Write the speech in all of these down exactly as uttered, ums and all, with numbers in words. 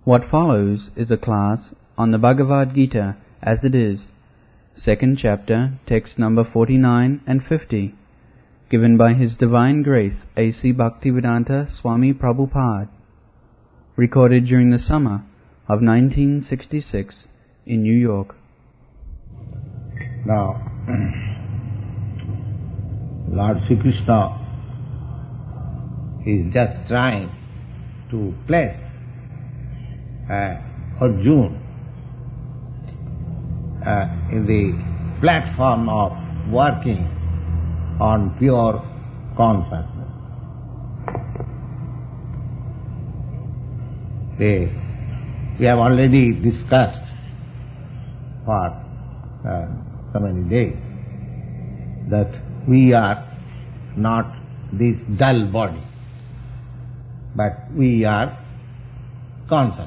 What follows is a class on the Bhagavad Gita as it is, second chapter, text number forty-nine and fifty, given by His Divine Grace A C Bhaktivedanta Swami Prabhupada, recorded during the summer of nineteen sixty-six in New York. Now, Lord Sri Krishna is just trying to place uh, Arjuna uh, in the platform of working on pure consciousness. They, we have already discussed for uh, so many days that we are not this dull body, but we are consciousness.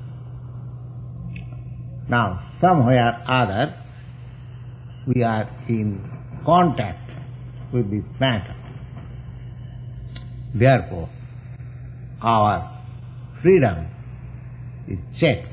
Now, somewhere or other, we are in contact with this matter. Therefore, our freedom is checked.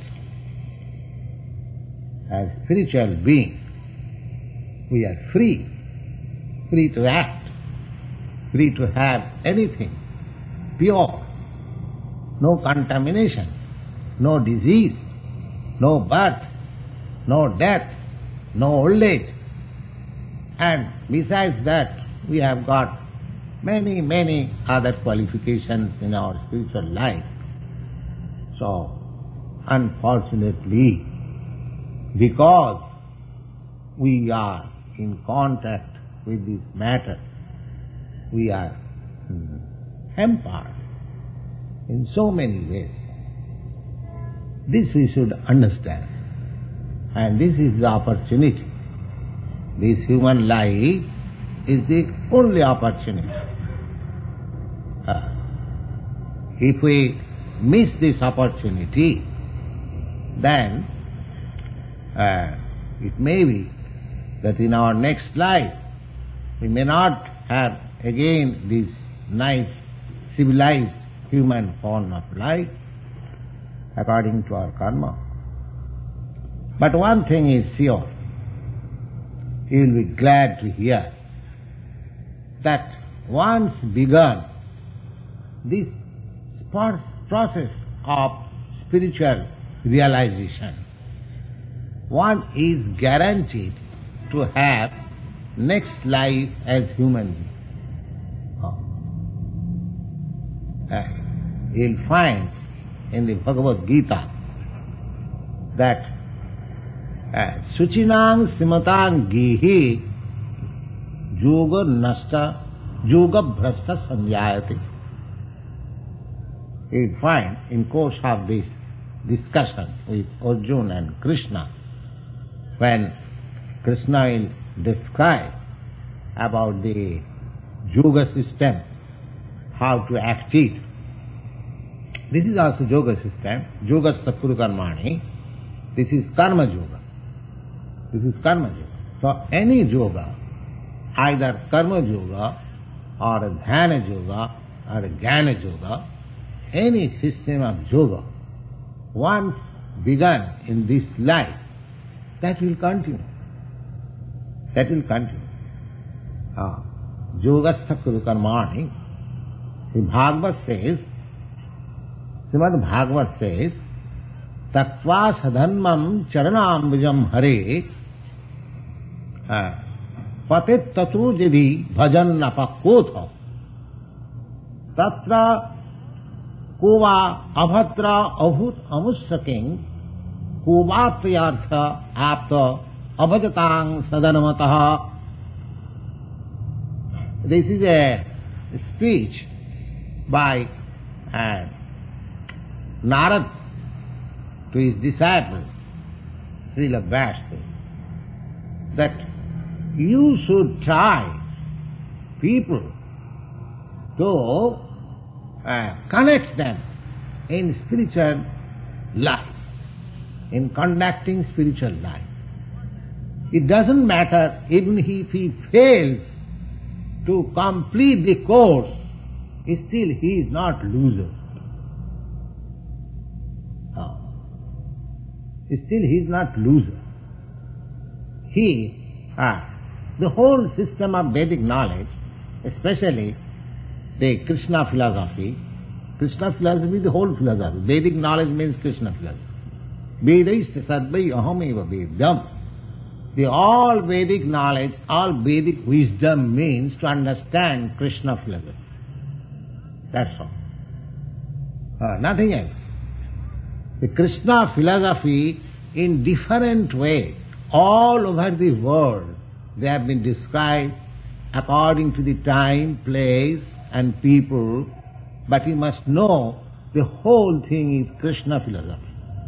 As spiritual beings, we are free, free to act, free to have anything, pure, no contamination, no disease, no birth, no death, no old age. And besides that, we have got many, many other qualifications in our spiritual life. So, unfortunately, because we are in contact with this matter, we are hampered in so many ways. This we should understand. And this is the opportunity. This human life is the only opportunity. Uh, if we miss this opportunity, then uh, it may be that in our next life we may not have again this nice civilized human form of life according to our karma. But one thing is sure, you will be glad to hear that once begun this process of spiritual realization, one is guaranteed to have next life as human being. Oh. Uh, you'll find in the Bhagavad Gita that Suchinang Simatang Gihi Yoga Nasta Yoga Bhrasta Sanjayati. You'll find in course of this discussion with Arjuna and Krishna, when Krishna will describe about the yoga system, how to act it. This is also yoga system, yoga sakuru karmani. This is karma yoga. This is karma yoga. So any yoga, either karma yoga or dhyana yoga or jnana yoga, any system of yoga, once begun in this life, that will continue. That will continue. Ah, Yogastha Kuru Karmani. The Bhagavad says, Srimad Bhagavad says, Tattva sadhanmam charanam vijam hare patit tatu jidhi bhajan napakotha tatra kova abhatra avut amussaking kuvatriyartha apta abhajatang sadanamataha. This is a speech by uh, Narad to his disciple, Srila Vyasa, that you should try people to uh, connect them in spiritual life, in conducting spiritual life. It doesn't matter even if he fails to complete the course, still he is not loser. Oh. still he is not loser. He, ah, the whole system of Vedic knowledge, especially the Krishna philosophy, Krishna philosophy is the whole philosophy. Vedic knowledge means Krishna philosophy. Vedaista sadvai ahameva vedam. The all Vedic knowledge, all Vedic wisdom means to understand Krishna philosophy. That's all. Uh, nothing else. The Krishna philosophy in different ways, all over the world, they have been described according to the time, place and people, but you must know the whole thing is Krishna philosophy.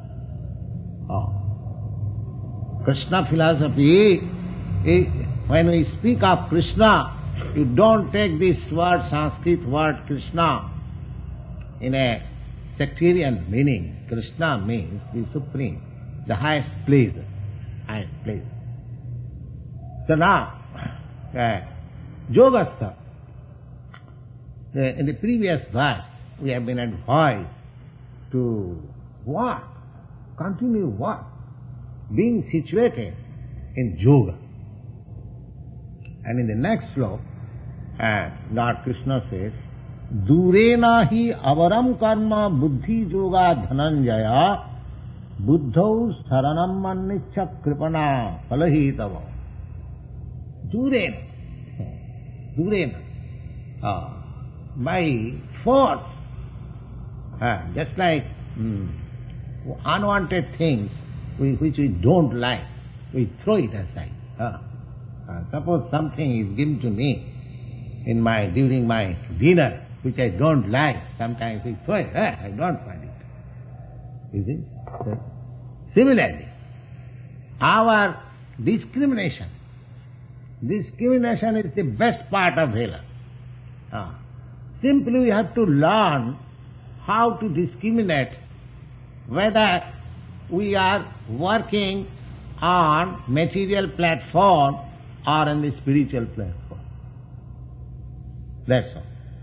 Oh. Krishna philosophy, it, when we speak of Krishna, you don't take this word, Sanskrit word Krishna, in a sectarian meaning. Krishna means the supreme, the highest pleasure, highest pleasure. So now, uh, Yogastha, the, in the previous verse, we have been advised to what? Continue what? Being situated in yoga. And in the next sloka, uh, Lord Krishna says, Durena hi avaram karma buddhi yoga dhananjaya buddhau saranam mannicha kripana palahitava. Durena. Durena. Ah, by force. Ah, just like mm, unwanted things we, which we don't like, we throw it aside. Ah. Ah, suppose something is given to me in my during my dinner, which I don't like, sometimes we throw it. Ah, I don't find it. You see? So, similarly, our discrimination, discrimination is the best part of Veda. Ah. Simply we have to learn how to discriminate whether we are working on material platform or on the spiritual platform. That's all.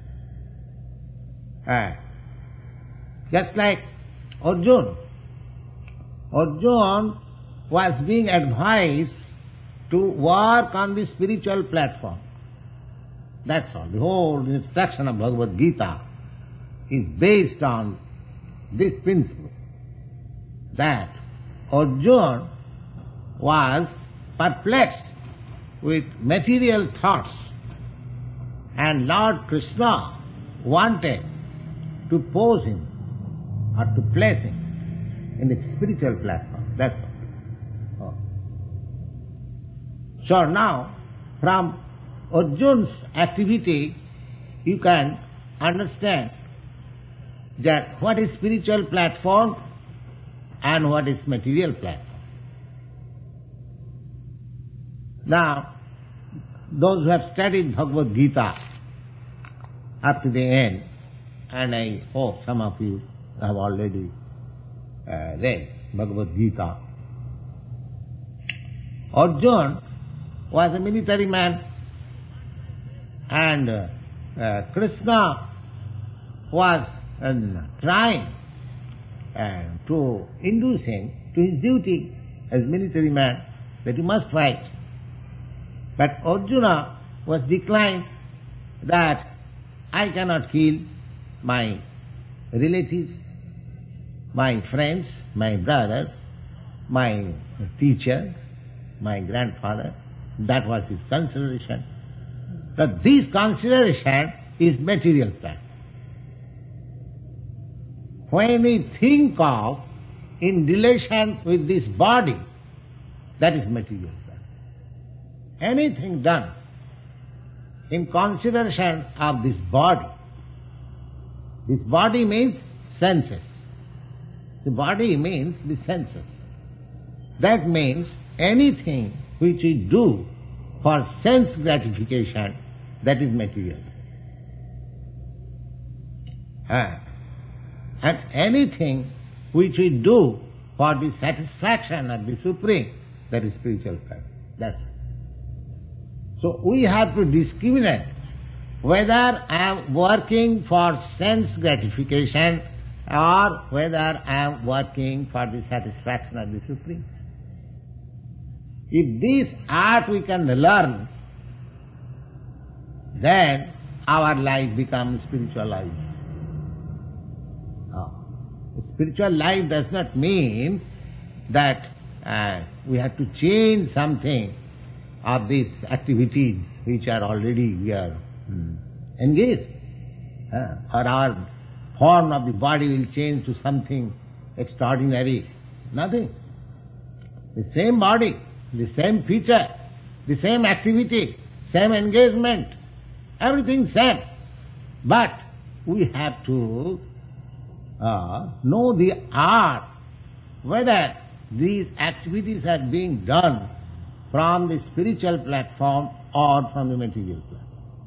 Ah. Just like Arjuna. Arjuna was being advised to work on the spiritual platform. That's all. The whole instruction of Bhagavad Gita is based on this principle, that Arjuna was perplexed with material thoughts, and Lord Krishna wanted to pose him or to place him in the spiritual platform. That's all. Oh. So now, from Arjuna's activity, you can understand that what is spiritual platform and what is material platform. Now, those who have studied Bhagavad Gita up to the end, and I hope some of you have already uh, read Bhagavad Gita. Arjuna was a military man, and uh, uh, Krishna was uh, trying uh, to induce him to his duty as military man, that he must fight. But Arjuna was declined that I cannot kill my relatives, my friends, my brothers, my teacher, my grandfather. That was his consideration. But this consideration is material fact. When we think of in relation with this body, that is material fact. Anything done in consideration of this body, this body means senses. The body means the senses. That means anything which we do for sense gratification, that is material. Ah. And anything which we do for the satisfaction of the Supreme, that is spiritual fact. That's it. So we have to discriminate whether I am working for sense gratification or whether I am working for the satisfaction of the Supreme. If this art we can learn, then our life becomes spiritual life. Oh. Spiritual life does not mean that uh, we have to change something of these activities which are already we are hmm, engaged. Uh, or our form of the body will change to something extraordinary. Nothing. The same body, the same feature, the same activity, same engagement, everything same. But we have to uh, know the art, whether these activities are being done from the spiritual platform or from the material platform.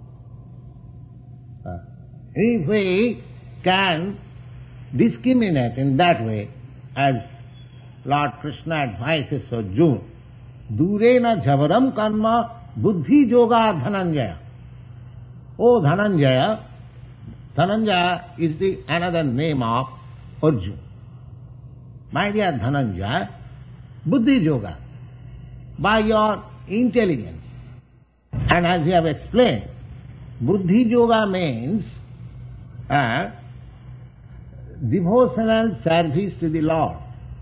Uh, if we can discriminate in that way, as Lord Krishna advises Arjuna, Durena jhavaram karma buddhi yoga dhananjaya. Oh Dhananjaya, Dhananjaya is the another name of Arjuna. My dear Dhananjaya, buddhi yoga, by your intelligence. And as we have explained, buddhi yoga means uh, devotional service to the Lord.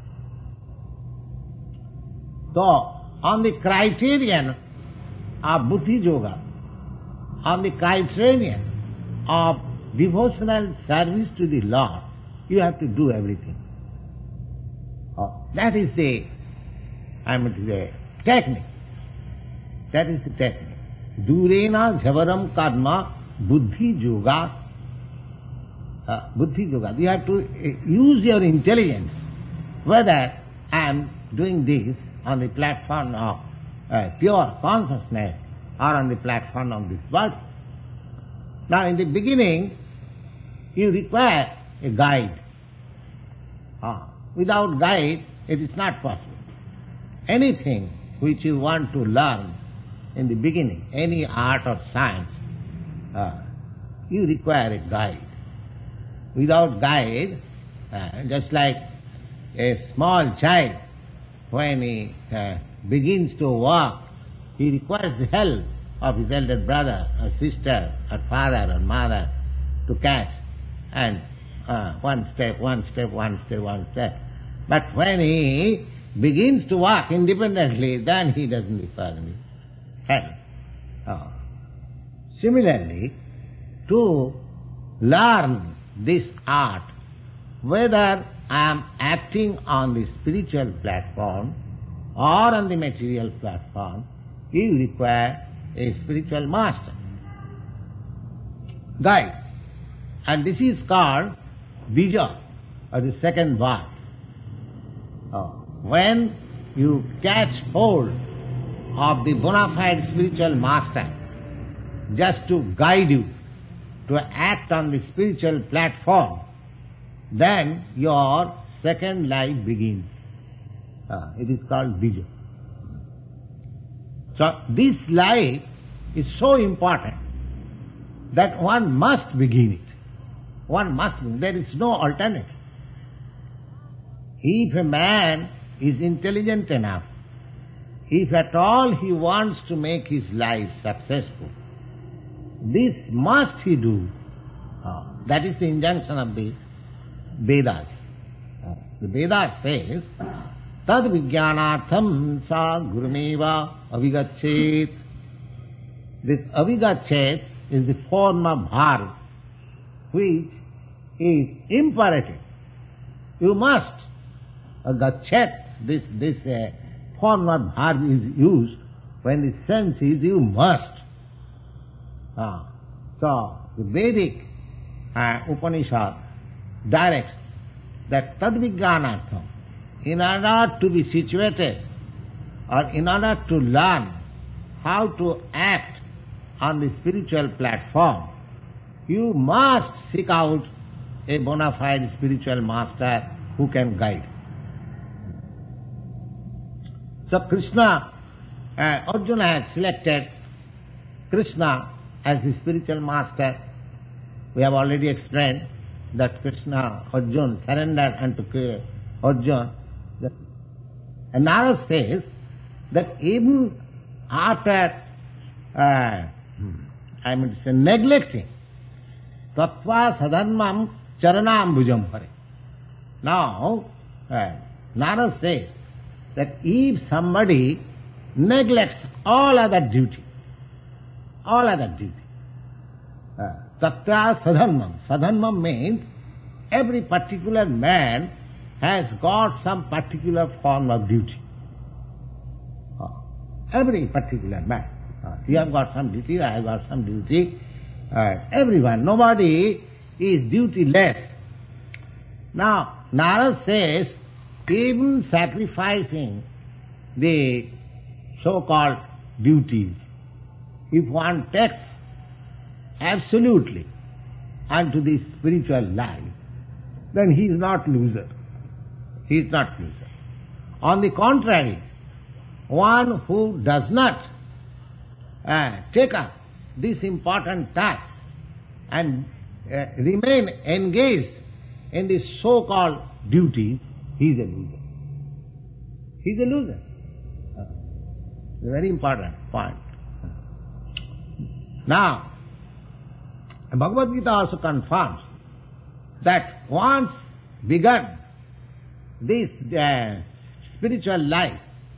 So, on the criterion of buddhi yoga, on the criterion of devotional service to the Lord, you have to do everything. Oh, that is the, I mean, the technique. That is the technique. Durena jhavaram karma buddhi yoga. Uh, buddhi yoga. You have to uh, use your intelligence, whether I am doing this on the platform of uh, pure consciousness or on the platform of this body. Now in the beginning, you require a guide. Uh, without guide, it is not possible. Anything which you want to learn in the beginning, any art or science, uh, you require a guide. Without guide, uh, just like a small child, when he uh, begins to walk, he requires the help of his elder brother or sister or father or mother to catch, and uh, one step, one step, one step, one step. But when he begins to walk independently, then he doesn't require any help. Oh. Similarly, to learn this art, whether I am acting on the spiritual platform or on the material platform, you require a spiritual master, guide. And this is called bija, or the second birth. Oh. When you catch hold of the bona fide spiritual master just to guide you to act on the spiritual platform, then your second life begins. Uh, it is called bija. So this life is so important that one must begin it. One must begin. There is no alternative. If a man is intelligent enough, if at all he wants to make his life successful, this must he do. Uh, that is the injunction of the Vedas. Uh, the Vedas says, Tad vijnanatham sa gurumeva avigachet. This avigachet is the form of bhar, which is imperative. You must. Uh, gachet, this, this uh, form of bhar is used when the sense is you must. Uh, so, the Vedic uh, Upanishad directs that tad vijnanatham, in order to be situated or in order to learn how to act on the spiritual platform, you must seek out a bona fide spiritual master who can guide. So Krishna, uh, Arjuna has selected Krishna as the spiritual master. We have already explained that Krishna, Arjuna, surrendered unto Arjuna. And Narada says that even after, uh, I mean, say, neglecting, tattva sadharmam charanam bhujam hare. Now, uh, Narada says that if somebody neglects all other duty, all other duty, uh, tattva sadharmam, sadharmam means every particular man has got some particular form of duty. Uh, every particular man. Uh, you have got some duty, I have got some duty. Uh, everyone, nobody is duty-less. Now, Narada says, even sacrificing the so-called duties, if one takes absolutely unto the spiritual life, then he is not loser. He is not loser. On the contrary, one who does not uh, take up this important task and uh, remain engaged in the so-called duties, he is a loser. He is a loser. Uh, a very important point. Now, Bhagavad Gita also confirms that once begun this uh, spiritual life,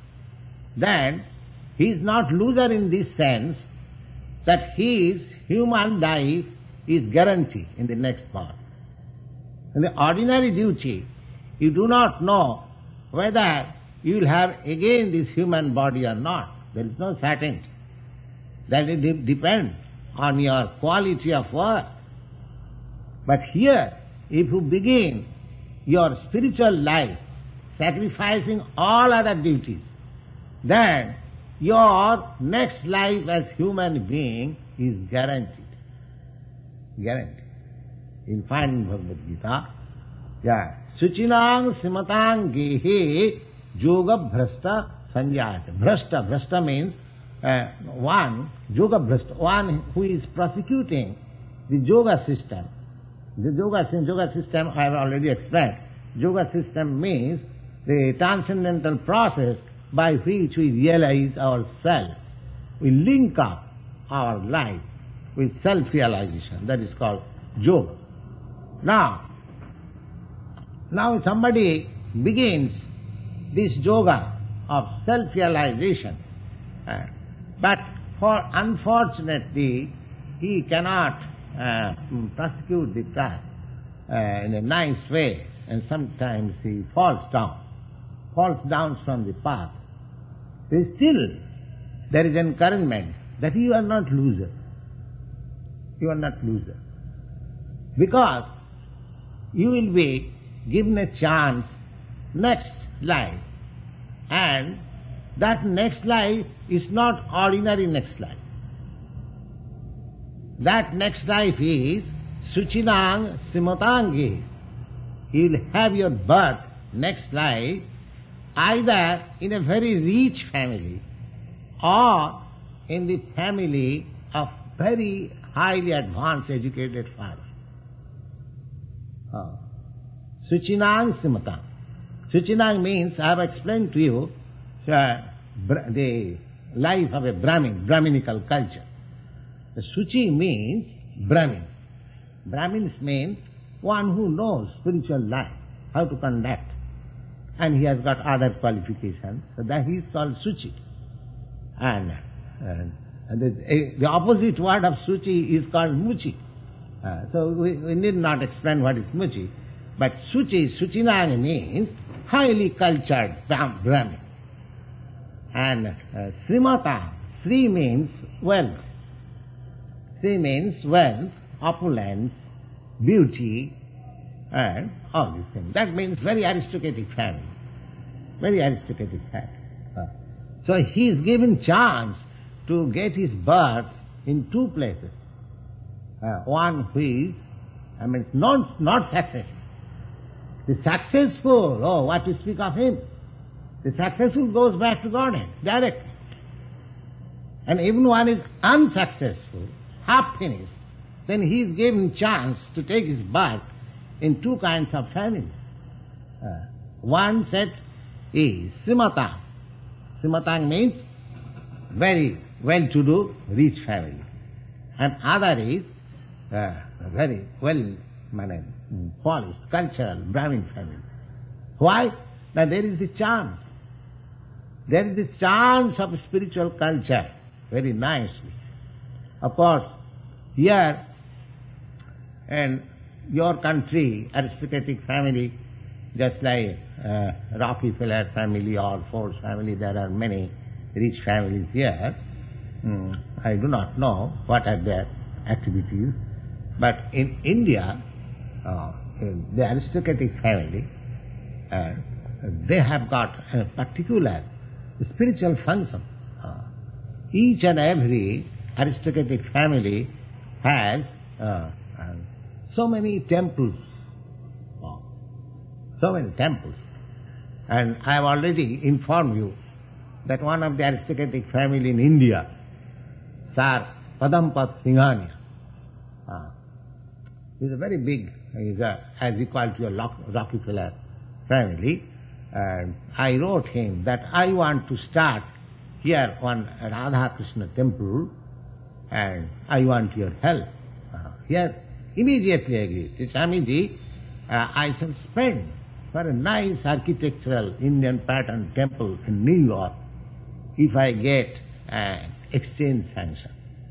then he is not loser in this sense that his human life is guaranteed in the next birth. In the ordinary duty, you do not know whether you will have again this human body or not. There is no certainty. That will de- depend on your quality of work. But here, if you begin your spiritual life sacrificing all other duties, then your next life as human being is guaranteed. Guaranteed. You'll find in Bhagavad Gita, yeah, Suchinang simatang gehe yoga bhrasta sanjayate. Bhrasta, bhrasta means uh, one, yoga bhrasta, one who is prosecuting the yoga system. The yoga, yoga system I have already explained. Yoga system means the transcendental process by which we realize ourselves. We link up our life with self-realization. That is called yoga. Now, now somebody begins this yoga of self-realization, uh, but for unfortunately he cannot uh, prosecute the task uh, in a nice way, and sometimes he falls down, falls down from the path. Still, there is encouragement that you are not loser. You are not loser. Because you will be given a chance next life, and that next life is not ordinary next life. That next life is Suchinang Simatangi. You will have your birth next life either in a very rich family or in the family of very highly advanced educated father. Oh. Suchinang Simatang. Suchinang means, I have explained to you, uh, the life of a Brahmin, Brahminical culture. The Suchi means Brahmin. Brahmins mean one who knows spiritual life, how to conduct. And he has got other qualifications, so that he is called Suchi. And, uh, and the, the opposite word of Suchi is called Muchi. Uh, so we, we need not explain what is Muchi. But Suchi, Suchinang means highly cultured Brahmin. And uh, Srimata, Sri means wealth. Sri means wealth, opulence, beauty, and all these things. That means very aristocratic family. Very aristocratic family. Uh, so he is given chance to get his birth in two places. Uh, one who is, I mean, not, not successful. The successful, oh, what to speak of him? The successful goes back to Godhead, directly. And even one is unsuccessful, half finished, then he is given chance to take his birth in two kinds of families. Uh, one set is Srimatang. Srimatang means very well-to-do, rich family. And other is uh, very well-managed, polished, cultural, Brahmin family. Why? Now there is the chance. There is the chance of spiritual culture, very nicely. Of course, here in your country, aristocratic family, just like uh, Rockefeller family or Ford family, there are many rich families here. Mm, I do not know what are their activities, but in India, uh, in the aristocratic family, uh, they have got a particular spiritual function. Uh, each and every aristocratic family has uh, uh, so many temples, uh, so many temples. And I have already informed you that one of the aristocratic family in India, Sir Padampat Singhania, uh, is a very big, is a, as equal to a Rockefeller family. And I wrote him that I want to start here one Radha Krishna temple and I want your help. Uh, here immediately agreed. Swamiji, uh, I shall spend for a nice architectural Indian pattern temple in New York if I get uh, exchange sanction.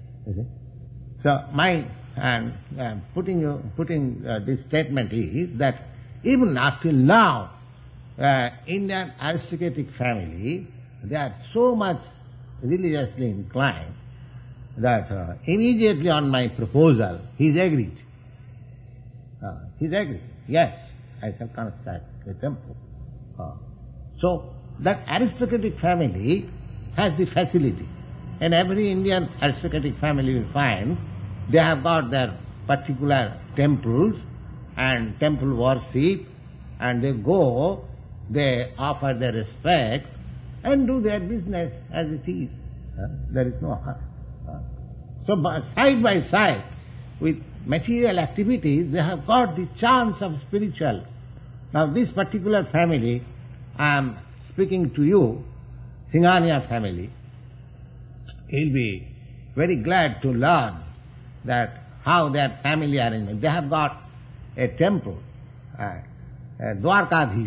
So my and uh, putting you, putting uh, this statement is that even up till now, uh, Indian aristocratic family, they are so much religiously inclined that uh, immediately on my proposal, he's agreed. Uh, he's agreed. Yes, I shall construct a temple. Uh, so that aristocratic family has the facility. In every Indian aristocratic family you find, they have got their particular temples and temple worship, and they go, they offer their respect and do their business as it is. Uh, there is no harm. Uh, so by, side by side with material activities, they have got the chance of spiritual. Now this particular family, I am speaking to you, Singhania family, he'll be very glad to learn that how their family arrangement. They have got a temple, uh, a Dwarkadhish,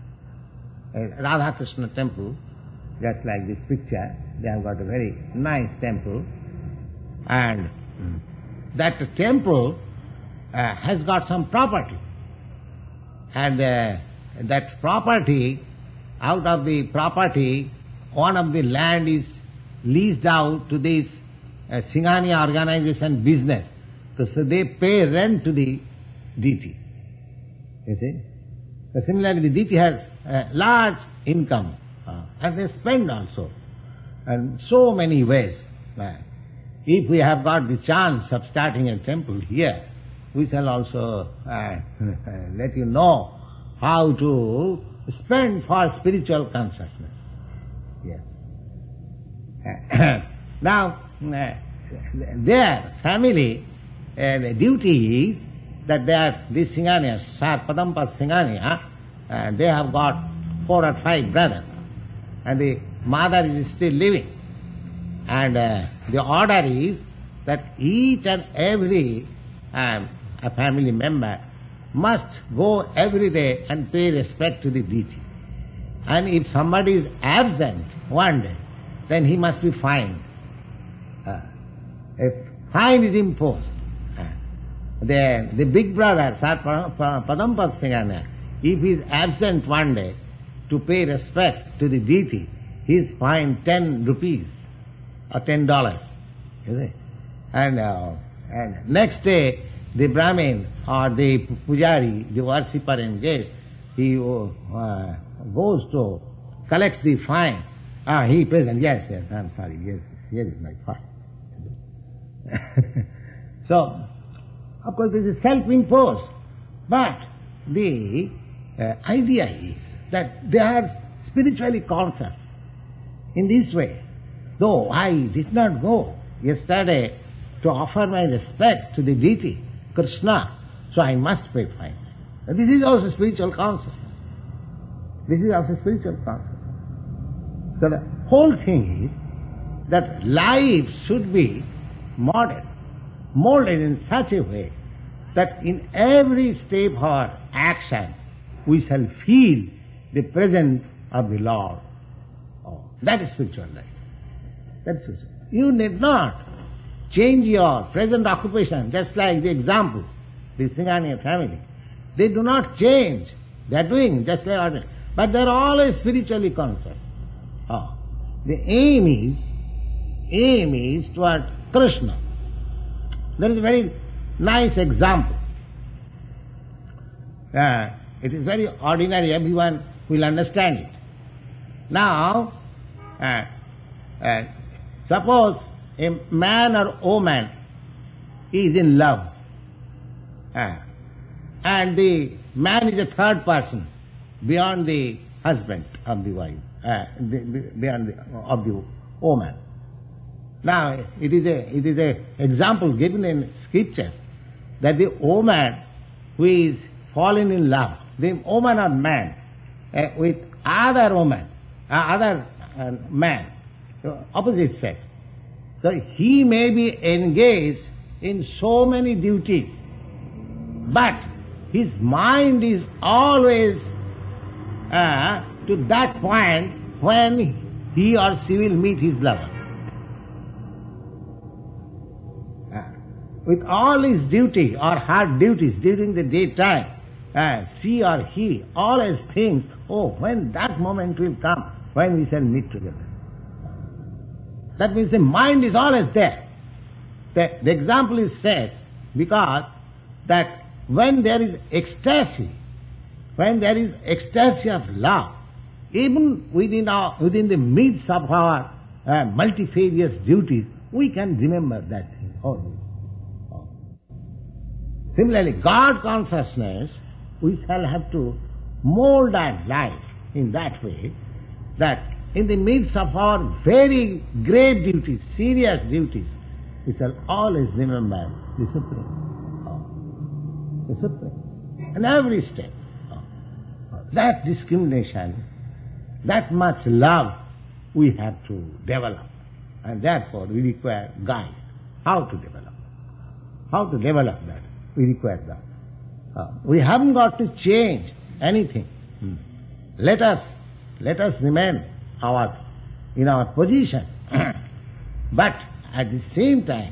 a Radha Krishna temple, just like this picture. They have got a very nice temple, and that temple uh, has got some property, and uh, that property, out of the property, one of the land is leased out to this uh, Singhania organization business. So, so they pay rent to the deity. You see? So similarly, the deity has a large income, uh, and they spend also, and so many ways. Uh, if we have got the chance of starting a temple here, we shall also uh, let you know how to spend for spiritual consciousness. Yes. Now, uh, their family, uh, the duty is that they are, this Singhania, Sar Padampat Singhania, uh, they have got four or five brothers, and the mother is still living. And uh, the order is that each and every um, a family member must go every day and pay respect to the deity. And if somebody is absent one day, then he must be fined. Uh, a fine is imposed. Uh, the, the big brother, Sar Padampat Singhania, if he is absent one day to pay respect to the deity, he is fined ten rupees or ten dollars. And, uh, and next day, the Brahmin or the Pujari, the worshipper and guest, he uh, goes to collect the fine. Ah, he present, yes, yes, I'm sorry, yes, here is my fine. So, of course, this is self-imposed. But the uh, idea is that they are spiritually conscious in this way. Though I did not go yesterday to offer my respect to the deity, Krishna, so I must pay fine. This is also spiritual consciousness. This is also spiritual consciousness. So the whole thing is that life should be molded, molded in such a way that in every step of our action we shall feel the presence of the Lord. Oh, that is spiritual life. That is spiritual. You need not change your present occupation, just like the example, the Singhania family. They do not change. They are doing just like ordinary. But they are always spiritually conscious. Oh. The aim is, aim is toward Krishna. There is a very nice example. Uh, it is very ordinary, everyone will understand it. Now, uh, uh, suppose a man or woman is in love, uh, and the man is a third person beyond the husband of the wife, uh, the, beyond the, of the woman. Now, it is a it is a example given in scriptures that the woman who is fallen in love, the woman or man, uh, with other woman, uh, other uh, man, so opposite sex. So he may be engaged in so many duties, but his mind is always uh, to that point when he or she will meet his lover. Uh, with all his duty or hard duties during the daytime, uh, she or he always thinks, oh, when that moment will come, when we shall meet together. That means the mind is always there. The, the example is said because that when there is ecstasy, when there is ecstasy of love, even within our within the midst of our uh, multifarious duties, we can remember that thing always. Oh. Similarly, God consciousness, we shall have to mold our life in that way that in the midst of our very grave duties, serious duties, we shall always remember the Supreme. Oh. The Supreme. And every step. Oh. Oh. That discrimination, that much love we have to develop. And therefore we require guide. How to develop? How to develop that? We require that. Uh, we haven't got to change anything. Hmm. Let us, let us remain our, in our position. But at the same time,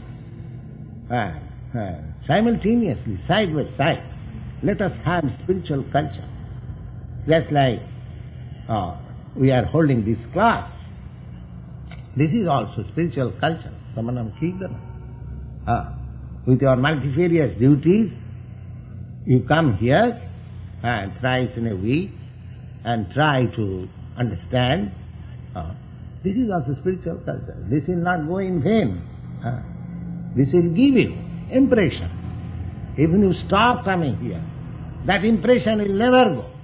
uh, uh, simultaneously, side by side, let us have spiritual culture. Just like uh, we are holding this class. This is also spiritual culture, Samanam Kirtana. Uh, with your multifarious duties, you come here uh, thrice in a week and try to understand. Uh, this is also spiritual culture. This will not go in vain. Uh, this will give you impression. Even you stop coming here, that impression will never go.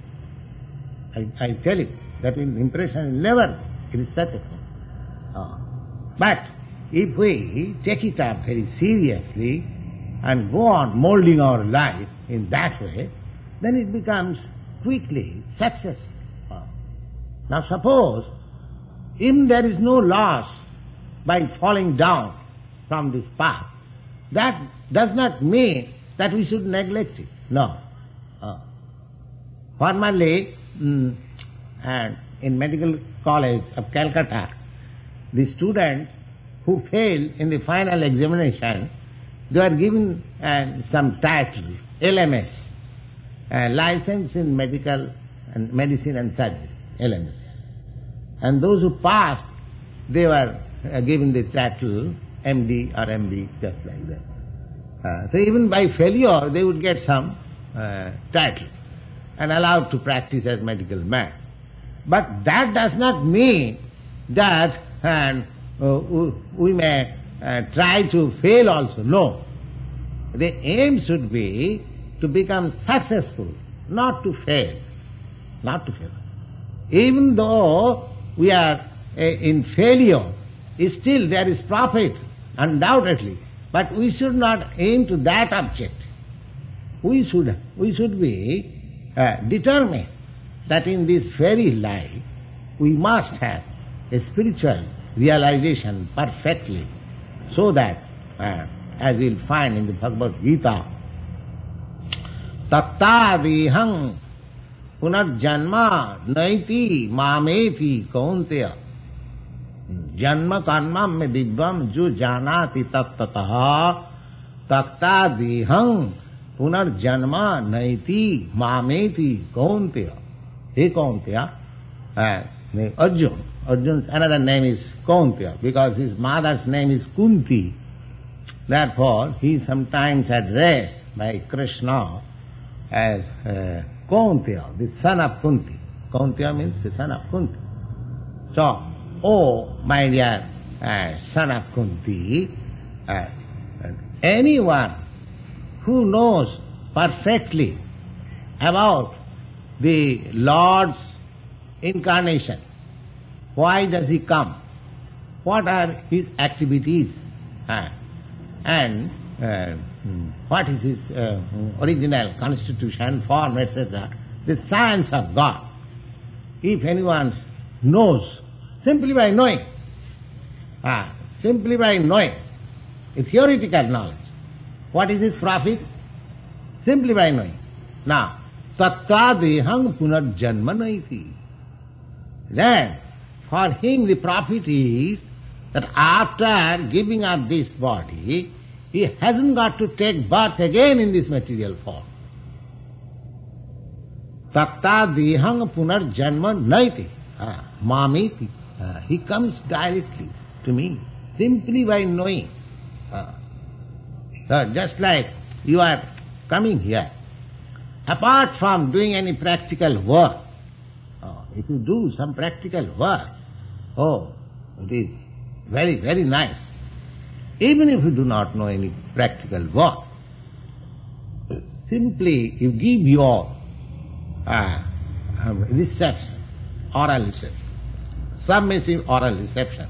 I, I tell you, that will, impression will never go. It is such a thing. Uh, but if we take it up very seriously and go on molding our life in that way, then it becomes quickly successful. Uh, now suppose, if there is no loss by falling down from this path, that does not mean that we should neglect it. No. Uh, formerly, mm, and in Medical College of Calcutta, the students who failed in the final examination, they were given uh, some title, L M S, uh, License in Medical and Medicine and Surgery, L M S. And those who passed, they were uh, given the title M D or M B, just like that. Uh, so even by failure, they would get some uh, title and allowed to practice as medical man. But that does not mean that and uh, we may uh, try to fail also. No. The aim should be to become successful, not to fail. Not to fail. Even though we are uh, in failure, still there is profit, undoubtedly. But we should not aim to that object. We should, we should be uh, determined that in this very life we must have a spiritual realization perfectly, so that, uh, as we'll find in the Bhagavad Gita, tattadihang punarjanma naiti mameti kaunteya janma karma me divyam jo janati tattataha tattadihang punarjanma naiti mameti kaunteya. Hey Kaunteya, uh, Arjun, Arjun's another name is Kaunteya because his mother's name is Kunti. Therefore, he is sometimes addressed by Krishna as uh, Kaunteya, the son of Kunti. Kaunteya means the son of Kunti. So, oh my dear uh, son of Kunti, uh, anyone who knows perfectly about the Lord's incarnation, why does he come? What are his activities? Uh, and uh, what is his uh, original constitution, form, et cetera. The science of God. If anyone knows, simply by knowing, uh, simply by knowing, a theoretical knowledge, what is his profit? Simply by knowing. Now, tattadehang punarjanma naiti. Then, for him the profit is that after giving up this body, he hasn't got to take birth again in this material form. Tattadehang punarjanma naiti. Ah, mamiti. Ah, he comes directly to me, simply by knowing. Ah. So just like you are coming here, apart from doing any practical work, oh, if you do some practical work, oh, it is very, very nice. Even if you do not know any practical work, simply you give your uh, reception, oral reception, submissive oral reception,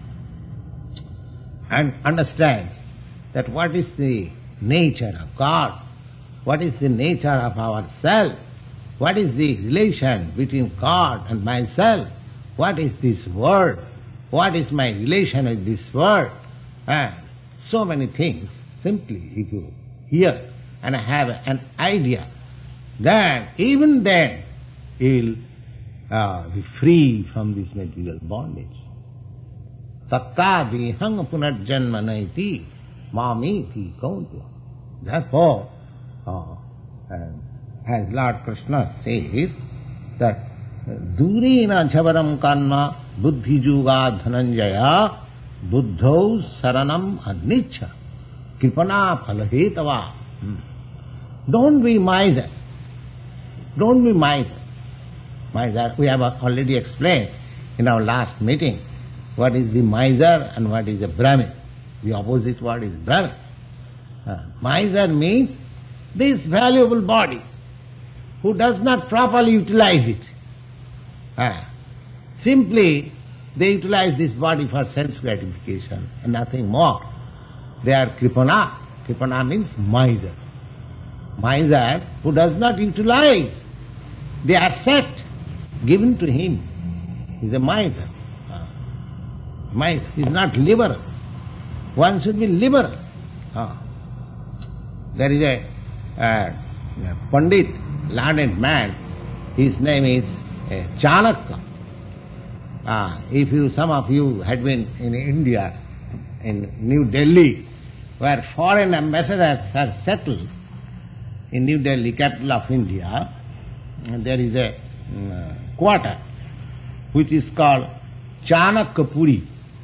and understand that what is the nature of God, what is the nature of ourself, what is the relation between God and myself, what is this world, what is my relation with this world, and so many things. Simply if you hear and have an idea, then even then you will uh, be free from this material bondage. Tattadehang punarjanma naiti mamiti kaunteya. Therefore, uh, as Lord Krishna says, that durena jhavaram karma buddhi juga dhananjaya buddhau saranam adnicha kripana phalhetava. Hmm. Don't be miser. Don't be miser. Miser, we have already explained in our last meeting what is the miser and what is the Brahmin. The opposite word is Brahmin. Uh, miser means this valuable body who does not properly utilize it. Uh, simply they utilize this body for sense gratification and nothing more. They are kripana. Kripana means miser. Miser who does not utilize the asset given to him is a miser. Uh, miser is not liberal. One should be liberal. Uh, there is a uh, Pandit, learned man, his name is uh, Chanakya. Uh, if you, some of you had been in India, in New Delhi, where foreign ambassadors are settled, in New Delhi, capital of India, there is a uh, quarter which is called Chanakyapuri.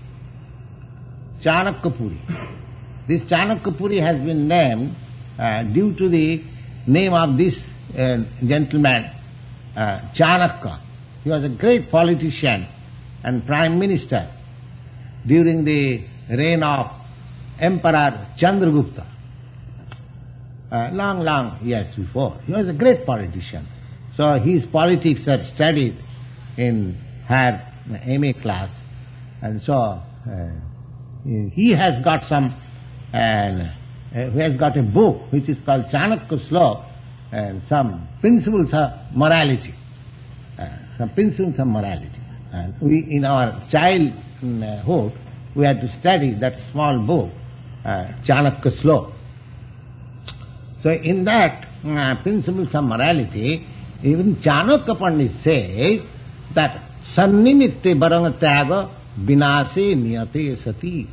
Chanakyapuri. This Chanakyapuri has been named uh, due to the name of this uh, gentleman, uh, Chanakya. He was a great politician and prime minister during the reign of Emperor Chandragupta. Uh, long, long years before. He was a great politician. So his politics are studied in her M A class. And so uh, he has got some, uh, he has got a book which is called Chanakya Slok, uh, some principles of morality, uh, some principles of morality. And we, in our childhood, we had to study that small book, uh, Chanakya Slok. So in that uh, principles of morality, even Chanakya Pandit says that sannimitte barang tyaga vinase niyate sati.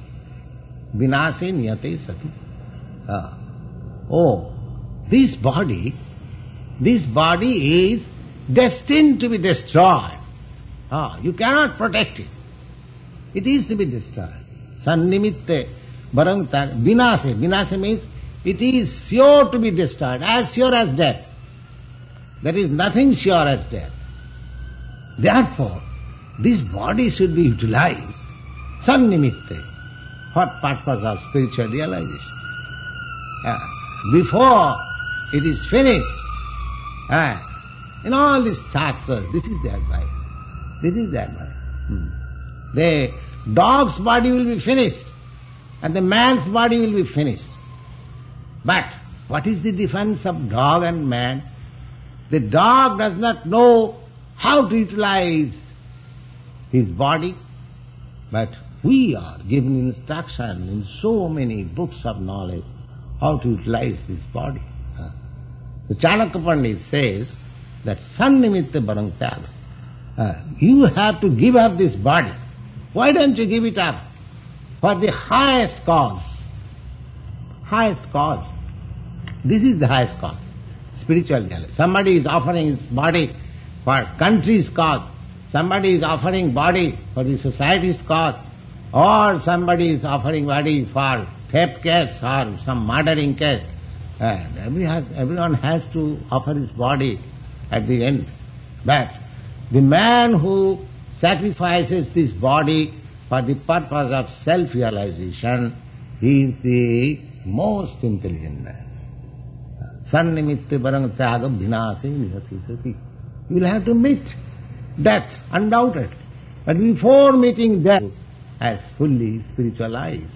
Vinase niyate sati. Uh, oh, this body, this body is destined to be destroyed. Ah, you cannot protect it. It is to be destroyed. Sannimitte barang tyaga vinase. Vinase means it is sure to be destroyed, as sure as death. There is nothing sure as death. Therefore, this body should be utilized, sannimitte, for purpose of spiritual realization. Uh, before it is finished, uh, in all these shastras, this is the advice. This is the advice. Hmm. The dog's body will be finished, and the man's body will be finished. But what is the difference of dog and man? The dog does not know how to utilize his body, but we are given instruction in so many books of knowledge how to utilize this body. The Chanakya Pandit says that sannimitte barang tyaga. Uh, you have to give up this body. Why don't you give it up? For the highest cause. Highest cause. This is the highest cause. Spiritual realization. Somebody is offering his body for country's cause. Somebody is offering body for the society's cause. Or somebody is offering body for theft case or some murdering case. And every has, everyone has to offer his body at the end. But the man who sacrifices this body for the purpose of self-realization, he is the most intelligent man. Sannimitte barang tyaga vinase nihati sati. You will have to meet death, undoubtedly. But before meeting death, as fully spiritualized.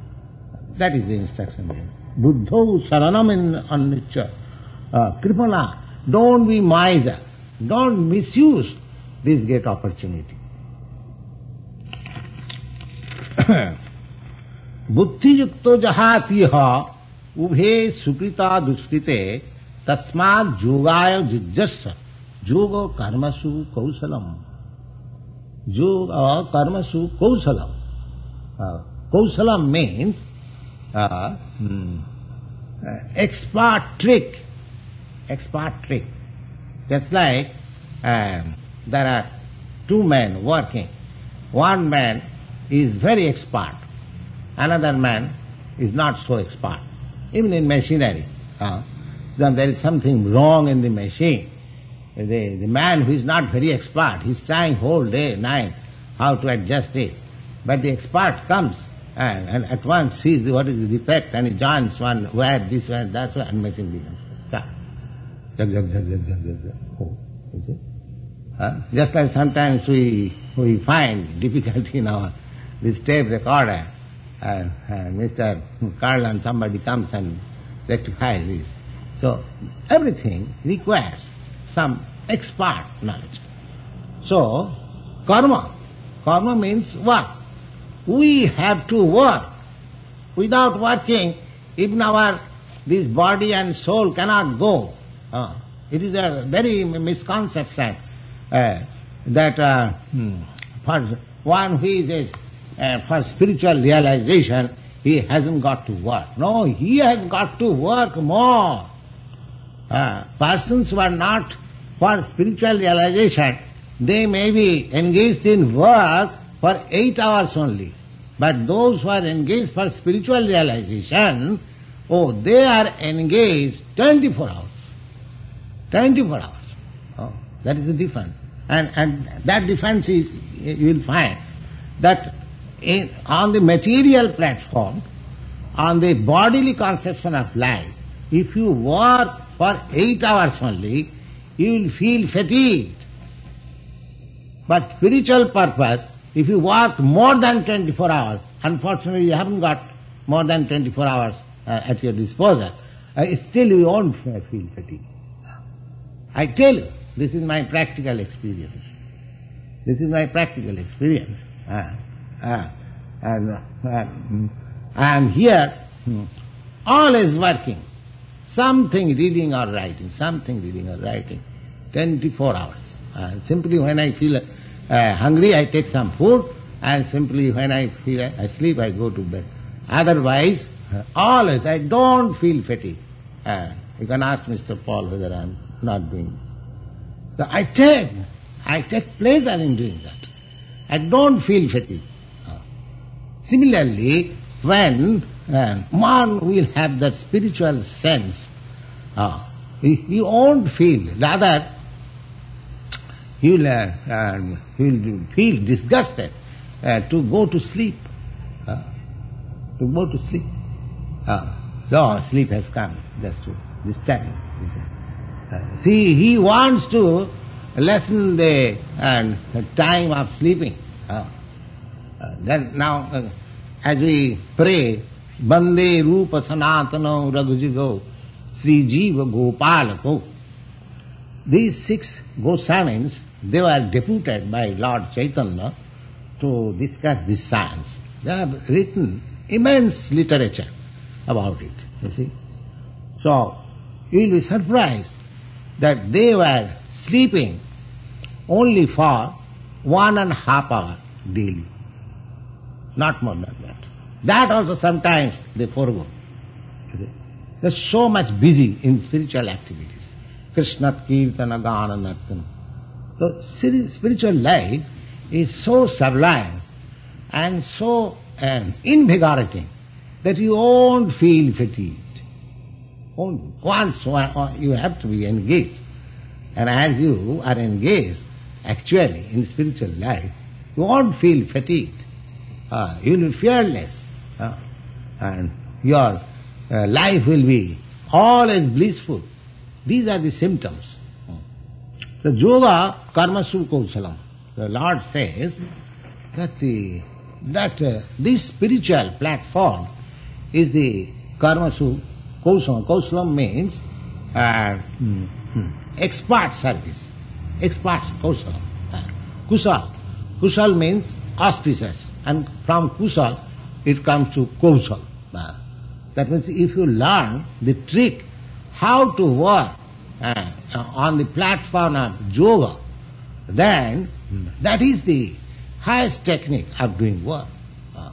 That is the instruction here. Buddho saranam in annicca. Uh, Kripana, don't be miser. Don't misuse this great opportunity. Buddhi yukto jahatiha ubhe sukrita duskrite tasmad yogaya jijjassa yoga karmasu kausalam. Yoga karmasu kausalam. Uh, kausalam means uh, hmm, uh, expert trick. Expert trick. Just like um, there are two men working. One man is very expert. Another man is not so expert. Even in machinery. Uh, then there is something wrong in the machine. The, the man who is not very expert, he is trying whole day, night, how to adjust it. But the expert comes and, and at once sees what is the defect and he joins one where this one, that one, and machine becomes stuck. Oh, you see? Huh? Just like sometimes we we find difficulty in our this tape recorder, and, and Mister Carl and somebody comes and rectifies this. So everything requires some expert knowledge. So karma, karma means work. We have to work. Without working, even our this body and soul cannot go. Uh, it is a very misconception uh, that uh, hmm, for one who is uh, for spiritual realization, he hasn't got to work. No, he has got to work more. Uh, persons who are not for spiritual realization, they may be engaged in work for eight hours only. But those who are engaged for spiritual realization, oh, they are engaged twenty-four hours. twenty-four hours. Oh, that is the difference. And, and that difference is, you will find that in, on the material platform, on the bodily conception of life, if you work for eight hours only, you will feel fatigued. But spiritual purpose, if you work more than twenty-four hours, unfortunately you haven't got more than twenty-four hours uh, at your disposal, uh, still you won't feel fatigued. I tell you, this is my practical experience. This is my practical experience. Uh, uh, and uh, I am here, always working. Something reading or writing, something reading or writing. twenty-four hours. Uh, simply when I feel uh, hungry, I take some food, and simply when I feel asleep, I go to bed. Otherwise, uh, always, I don't feel fatigue. Uh, you can ask Mister Paul whether I am not doing this. So I take, I take pleasure in doing that. I don't feel fatigue. Uh, similarly, when uh, one will have that spiritual sense, uh, he, he won't feel, rather he will, uh, uh, he will feel disgusted uh, to go to sleep. Uh, to go to sleep. Uh, so sleep has come just to disturb him. Uh, see, he wants to lessen the, uh, the time of sleeping. Uh, uh, then now, uh, as we pray, Bande Rupa Sanatano Raghujigo Sri Jiva Gopalako, these six Goswamis, they were deputed by Lord Chaitanya to discuss this science. They have written immense literature about it, you see. So, you will be surprised that they were sleeping only for one and a half hour daily. Not more than that. That also sometimes they forego. They're so much busy in spiritual activities. Krishna Kirtana Gana Nartana. So spiritual life is so sublime and so um, invigorating that you won't feel fatigued. Once you have to be engaged. And as you are engaged actually in spiritual life, you won't feel fatigued. Uh, you will be fearless. Uh, and your uh, life will be always blissful. These are the symptoms. The yoga karmasu kausalam. The Lord says that the that uh, this spiritual platform is the karmasu kausalam. Kausalam means uh, mm, expert service. Expert kausalam. Uh, kusal. Kusal means auspicious. And from kusal it comes to kausal. Uh, that means if you learn the trick how to work uh, on the platform of yoga, then mm. that is the highest technique of doing work. Uh,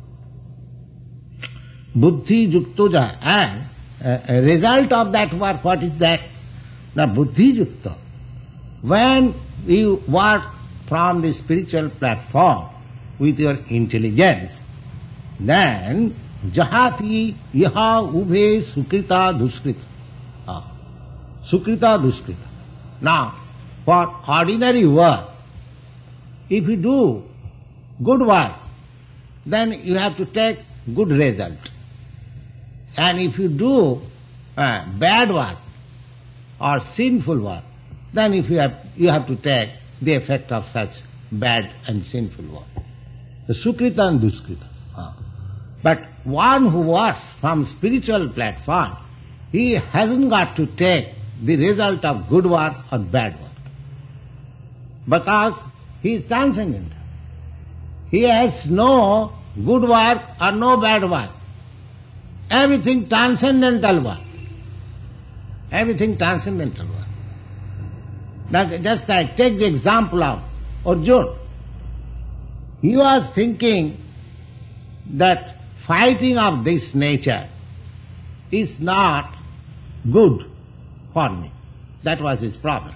buddhi yuktoja, and uh, a result of that work, what is that? Now buddhi yukta. When you work from the spiritual platform with your intelligence, then jahati yaha ube sukrita duskrita. Uh, Sukrita duskrita. Now, for ordinary work, if you do good work, then you have to take good result. And if you do uh, bad work or sinful work, then if you have you have to take the effect of such bad and sinful work. The sukrita and duskrita. Uh. But one who works from spiritual platform, he hasn't got to take the result of good work or bad work. Because he is transcendental. He has no good work or no bad work. Everything transcendental work. Everything transcendental work. Now just I take the example of Arjuna. He was thinking that fighting of this nature is not good for me. That was his problem.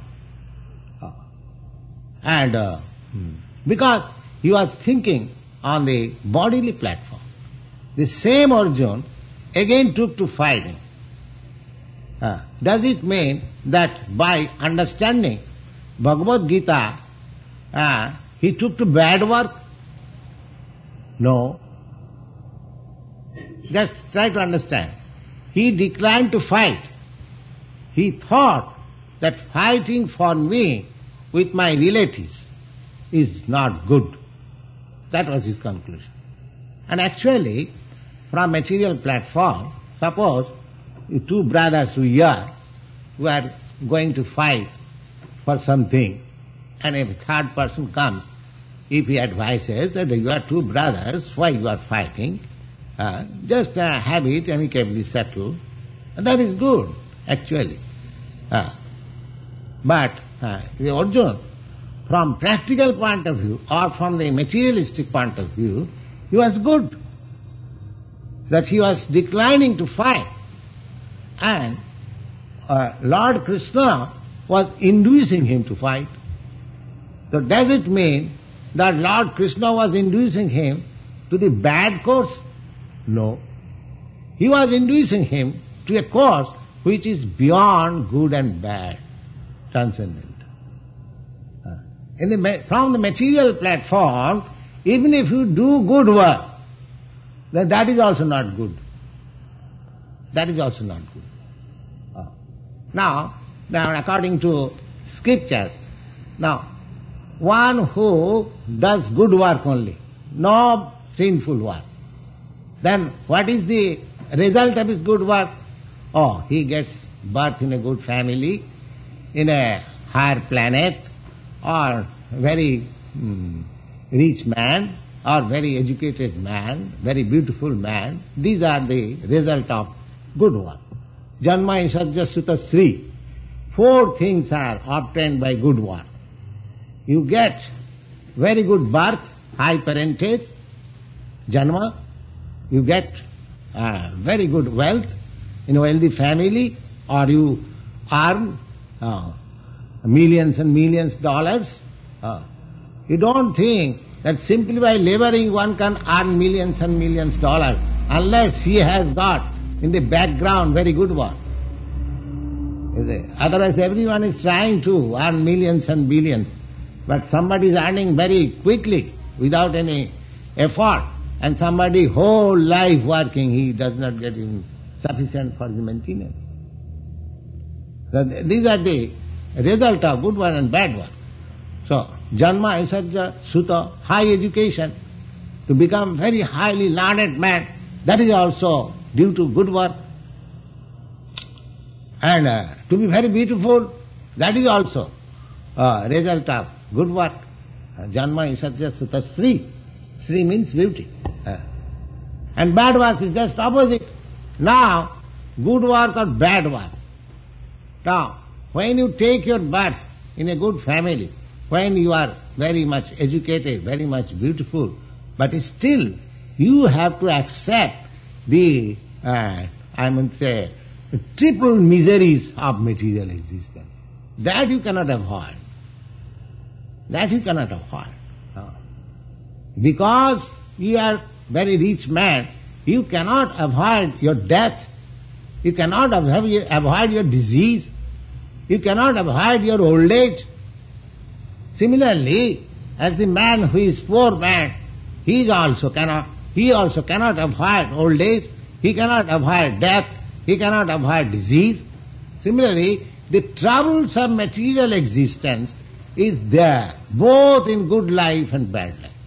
And uh, hmm. because he was thinking on the bodily platform, the same Arjuna again took to fighting. Uh, does it mean that by understanding Bhagavad Gita, uh, he took to bad work? No. Just try to understand. He declined to fight. He thought that fighting for me with my relatives is not good. That was his conclusion. And actually, from material platform, suppose two brothers who are who are going to fight for something, and a third person comes, if he advises that you are two brothers, why you are fighting, uh, just uh, have it amicably settled, that is good, actually. Uh, but uh, the Arjuna, from practical point of view or from the materialistic point of view, he was good. That he was declining to fight. And uh, Lord Krishna was inducing him to fight. So does it mean that Lord Krishna was inducing him to the bad course? No. He was inducing him to a course which is beyond good and bad, transcendent. Uh, in the, from the material platform, even if you do good work, then that is also not good. That is also not good. Uh, now, now, according to scriptures, now, one who does good work only, no sinful work, then what is the result of his good work? Oh, he gets birth in a good family, in a higher planet, or very mm, rich man, or very educated man, very beautiful man. These are the result of good work. Janma Isajya Sutta Sri. Four things are obtained by good work. You get very good birth, high parentage, Janma. You get uh, very good wealth in a wealthy family, or you earn uh, millions and millions of dollars. Uh, you don't think that simply by laboring one can earn millions and millions of dollars, unless he has got in the background very good work. Otherwise everyone is trying to earn millions and billions, but somebody is earning very quickly without any effort, and somebody whole life working, he does not get in sufficient for the maintenance. So these are the result of good work and bad work. So, Janma Isajya Sutta, high education, to become very highly learned man, that is also due to good work. And uh, to be very beautiful, that is also a result of good work. Uh, Janma Isajya Sutta Sri. Sri means beauty. Uh, and bad work is just opposite. Now, good work or bad work. Now, when you take your birth in a good family, when you are very much educated, very much beautiful, but still you have to accept the, uh, I mean say, triple miseries of material existence. That you cannot avoid. That you cannot avoid. No. Because you are very rich man, you cannot avoid your death. You cannot avoid your disease. You cannot avoid your old age. Similarly, as the man who is poor man, he is also cannot, he also cannot avoid old age. He cannot avoid death. He cannot avoid disease. Similarly, the troubles of material existence is there, both in good life and bad life.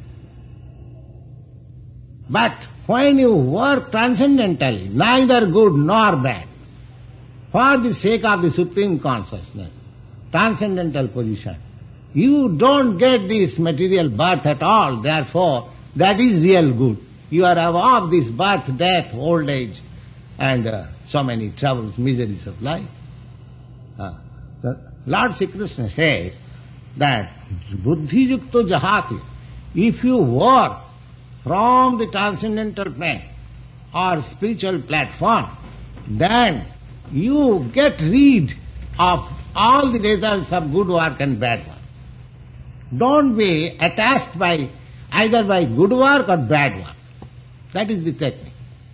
But when you work transcendentally, neither good nor bad, for the sake of the Supreme Consciousness, transcendental position, you don't get this material birth at all, therefore that is real good. You are above this birth, death, old age, and uh, so many troubles, miseries of life. Uh, so Lord Sri Krishna says that buddhi yukto jahati, if you work from the transcendental plane or spiritual platform, then you get rid of all the results of good work and bad work. Don't be attached by either by good work or bad work. That is the technique.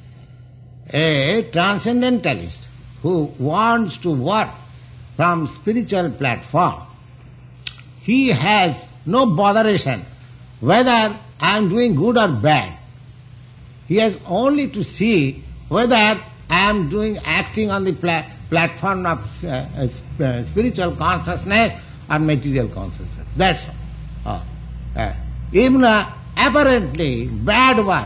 A transcendentalist who wants to work from spiritual platform, he has no botheration whether I am doing good or bad. He has only to see whether I am doing acting on the pla- platform of uh, uh, spiritual consciousness or material consciousness. That's all. Uh, uh, even uh, apparently bad work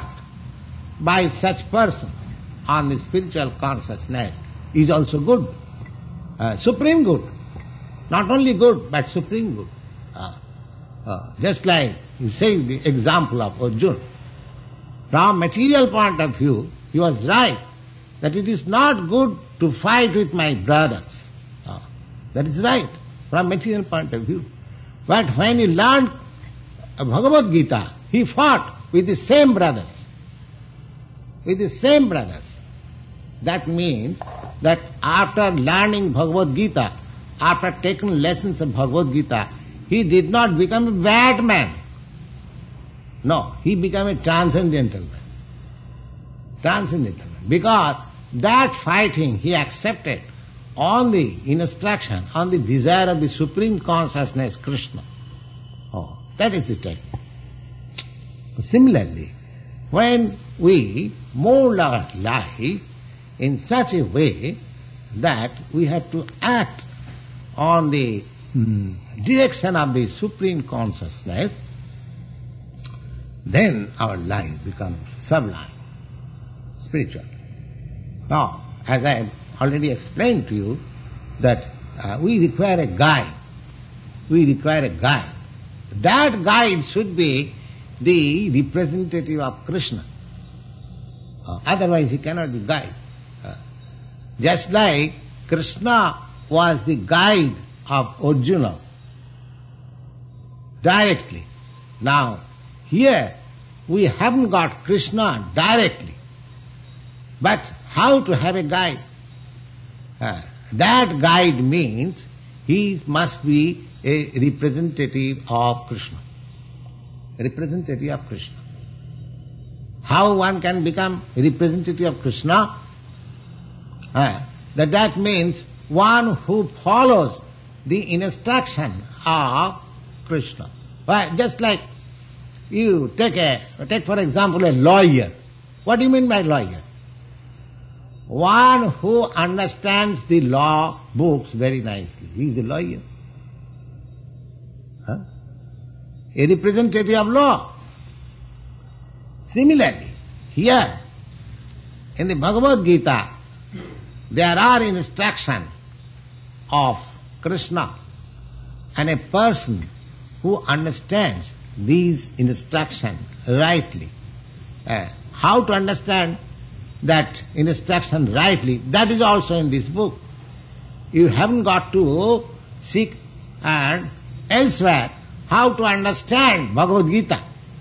by such person on the spiritual consciousness is also good. Uh, supreme good. Not only good, but supreme good. Uh, uh, just like you say the example of Arjuna. From material point of view, he was right that it is not good to fight with my brothers. Uh, that is right, from material point of view. But when he learned Bhagavad Gita, he fought with the same brothers. With the same brothers. That means that after learning Bhagavad Gita, after taking lessons of Bhagavad Gita, he did not become a bad man. No, he became a transcendental man. Transcendental man. Because that fighting he accepted on the instruction, on the desire of the Supreme Consciousness, Krishna. Oh, that is the technique. Similarly, when we mold our life in such a way that we have to act on the mm, direction of the Supreme Consciousness, then our life becomes sublime, spiritual. Now, as I have already explained to you, that uh, we require a guide. We require a guide. That guide should be the representative of Krishna. Uh, otherwise he cannot be guide. Uh, just like Krishna was the guide of Arjuna directly. Now, here we haven't got Krishna directly. But how to have a guide? Uh, that guide means he must be a representative of Krishna. A representative of Krishna. How one can become a representative of Krishna? Uh, that that means one who follows the instruction of Krishna. Well, just like you take a, take for example a lawyer. What do you mean by lawyer? One who understands the law books very nicely. He is a lawyer. Huh? A representative of law. Similarly, here in the Bhagavad Gita, there are instructions of Krishna, and a person who understands these instructions rightly. Uh, how to understand that instruction rightly, that is also in this book. You haven't got to seek and elsewhere how to understand Bhagavad Gita.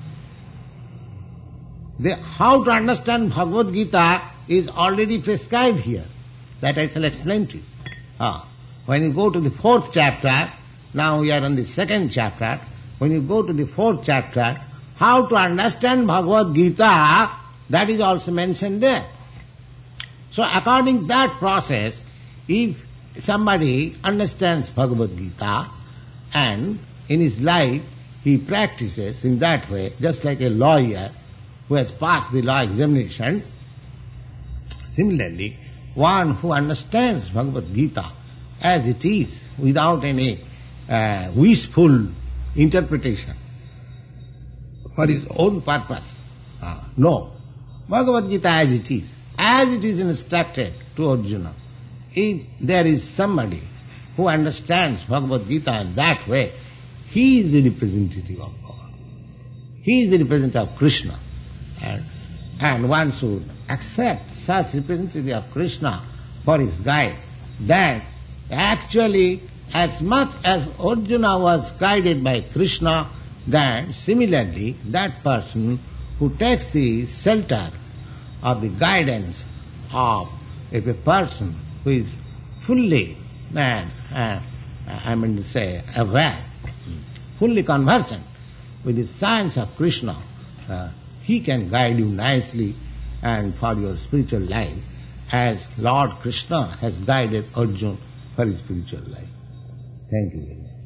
The, how to understand Bhagavad Gita is already prescribed here. That I shall explain to you. Ah, when you go to the fourth chapter, now we are on the second chapter, when you go to the fourth chapter, how to understand Bhagavad Gita, that is also mentioned there. So according to that process, if somebody understands Bhagavad Gita and in his life he practices in that way, just like a lawyer who has passed the law examination, similarly, one who understands Bhagavad Gita as it is, without any uh, wishful interpretation for his own purpose. Uh, no. Bhagavad Gita as it is, as it is instructed to Arjuna. If there is somebody who understands Bhagavad Gita in that way, he is the representative of God. He is the representative of Krishna. And, and one should accept such representative of Krishna for his guide. That actually, as much as Arjuna was guided by Krishna, then similarly that person who takes the shelter of the guidance of a person who is fully, man, uh, I mean to say, aware, fully conversant with the science of Krishna, uh, he can guide you nicely and for your spiritual life, as Lord Krishna has guided Arjuna for his spiritual life. Thank you very much.